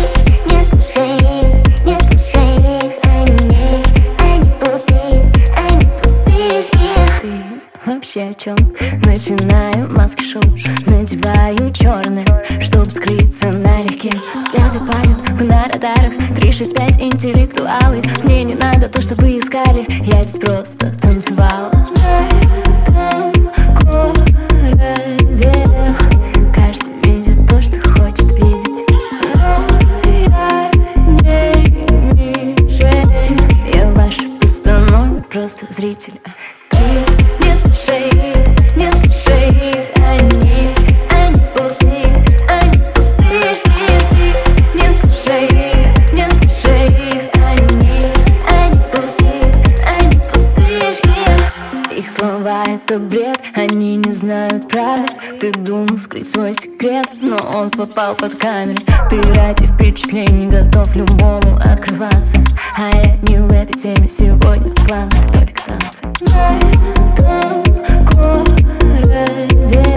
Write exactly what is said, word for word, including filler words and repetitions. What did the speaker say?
не слушай их, не слушай их. Они, они пустые, они пустышки. Ты вообще о чем? Начинаю маски-шоу, надеваю черный, чтоб скрыться налегке. Взгляды падают на радарах, три шесть пять интеллектуалы. Мне не надо то, что вы искали, я здесь просто танцевала. В этом городе каждый видит то, что хочет видеть, но я не мишень. Я в вашей постановке просто зритель. Ты не слушай их, не слушай их. Они, они пустые, они пустышки. Ты не слушай их, не слушай их. Они, они пустые, они пустышки. Их слова — это бред, они не знают правды. Ты думал скрыть свой секрет, но он попал под камеры. Ты ради впечатлений готов любому открываться, а я не в этой теме сегодня, планы только танцы. В этом городе